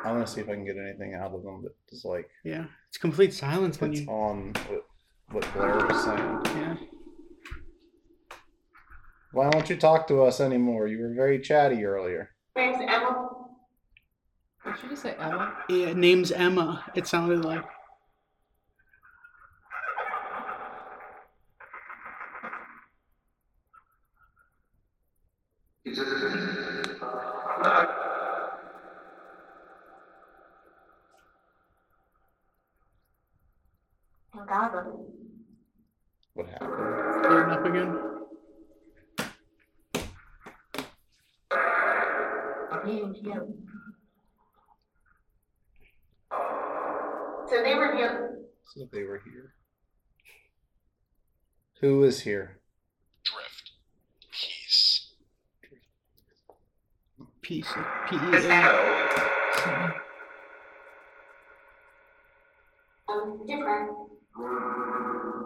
I'm gonna see if I can get anything out of them that is like Yeah, it's complete silence when hits you. on what Blair was saying. Yeah. Why won't you talk to us anymore? You were very chatty earlier. Name's Emma. Did she just say Emma? Yeah, name's Emma. It sounded like. What happened? Clearing up again. So they were here. So they were here. Who is here? Drift. Peace. Peace. P-E-A. Different.